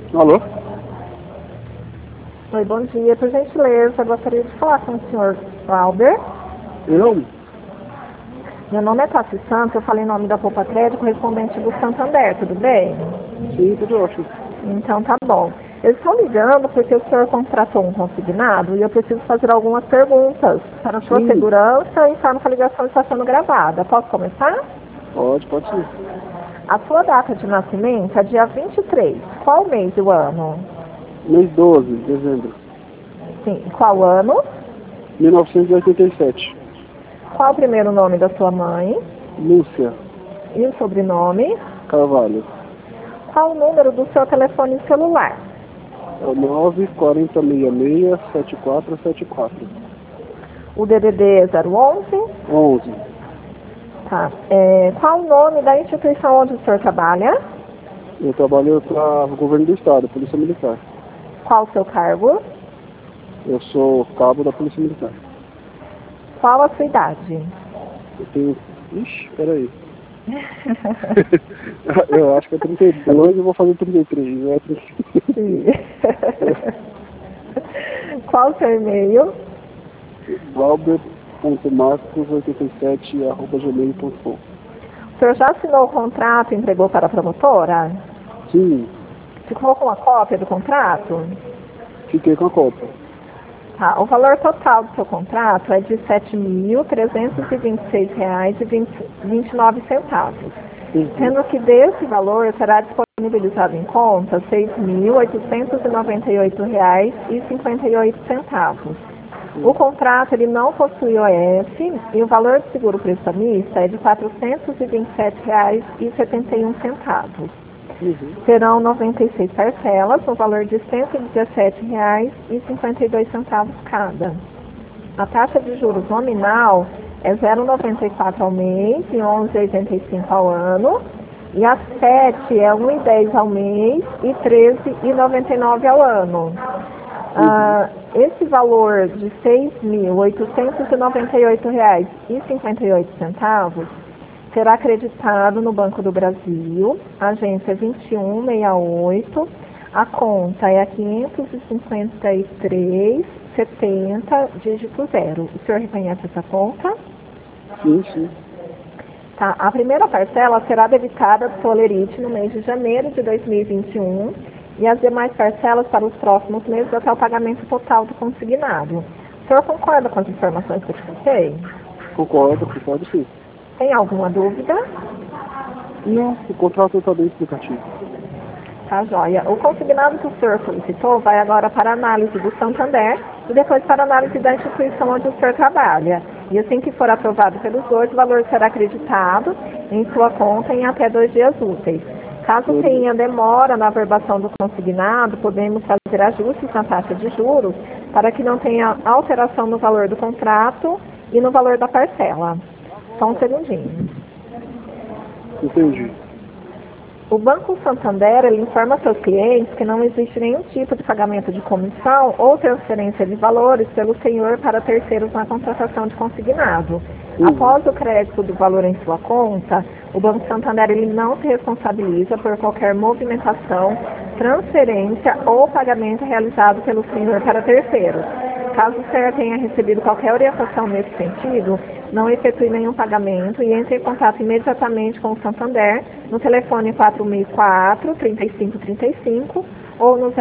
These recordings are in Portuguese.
Alô? Oi, bom dia. Por gentileza, eu gostaria de falar com o senhor Valber. Eu? Meu nome é Tassi Santos, eu falei em nome da Poupa Crédito, correspondente do Santander, tudo bem? Sim, tudo ótimo. Então tá bom. Eu estou ligando porque o senhor contratou um consignado e eu preciso fazer algumas perguntas para a sua Sim. segurança e informo que a ligação está sendo gravada. Posso começar? Pode sim. A sua data de nascimento é dia 23. Qual mês e o ano? Mês 12 de dezembro. Sim. Qual ano? 1987. Qual o primeiro nome da sua mãe? Lúcia E o sobrenome? Carvalho. Qual o número do seu telefone celular? É o 94066-7474. O DDD é 011? 11. Tá. Qual o nome da instituição onde o senhor trabalha? Eu trabalho para o governo do estado, Polícia Militar. Qual o seu cargo? Eu sou cabo da Polícia Militar. Qual a sua idade? Eu tenho... Ixi, peraí. Eu acho que é 32 e vou fazer 33. Não é 33. Sim. Qual o seu e-mail? valber.marcos87@gmail.com. O senhor já assinou o contrato e entregou para a promotora? Sim, Ficou com a cópia do contrato? fiquei com a cópia. Tá. O valor total do seu contrato é de R$ 7.326,29. Sendo que desse valor será disponibilizado em conta R$ 6.898,58. O contrato ele não possui OS e o valor do seguro prestamista é de R$ 427,71. Serão 96 parcelas, no valor de R$ 117,52 cada. A taxa de juros nominal é 0,94 ao mês e 11,85 ao ano. E a 7 é 1,10 ao mês e 13,99 ao ano. Esse valor de R$ 6.898,58 será acreditado no Banco do Brasil, agência 2168, a conta é a 553,70, dígito 0. O senhor reconhece essa conta? Sim. Tá. A primeira parcela será debitada do Solerite no mês de janeiro de 2021 e as demais parcelas para os próximos meses até o pagamento total do consignado. O senhor concorda com as informações que eu te passei? Concordo sim. Tem alguma dúvida? Não, o contrato está bem explicativo. Tá, joia. O consignado que o senhor solicitou vai agora para análise do Santander e depois para análise da instituição onde o senhor trabalha. E assim que for aprovado pelos dois, o valor será acreditado em sua conta em até 2 dias úteis. Caso tenha demora na averbação do consignado, podemos fazer ajustes na taxa de juros para que não tenha alteração no valor do contrato e no valor da parcela. Só um segundinho. Entendi. O Banco Santander ele informa seus clientes que não existe nenhum tipo de pagamento de comissão ou transferência de valores pelo senhor para terceiros na contratação de consignado. Após o crédito do valor em sua conta, o Banco Santander ele não se responsabiliza por qualquer movimentação, transferência ou pagamento realizado pelo senhor para terceiros. Caso o senhor tenha recebido qualquer orientação nesse sentido, não efetue nenhum pagamento e entre em contato imediatamente com o Santander no telefone 4004-3535 ou no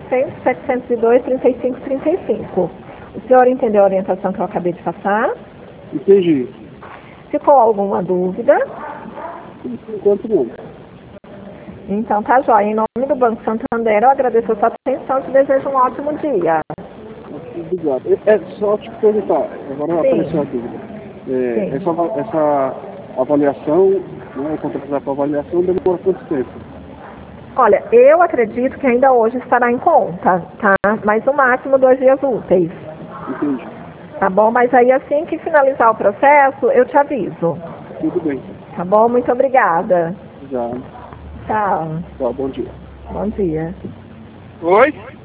0800-702-3535. O senhor entendeu a orientação que eu acabei de passar? Entendi. Ficou alguma dúvida? Por enquanto não. Então tá jóia. Em nome do Banco Santander, eu agradeço a sua atenção e te desejo um ótimo dia. Obrigado. É só te perguntar, agora apareceu a dúvida. Essa avaliação, né, o contrato para avaliação demora quanto tempo? Olha, eu acredito que ainda hoje estará em conta, tá? Mas no máximo 2 dias úteis. Entendi. Tá bom? Mas aí assim que finalizar o processo, eu te aviso. Tudo bem. Tá bom? Muito obrigada. Já. Tchau. Tchau, bom dia. Bom dia. Oi?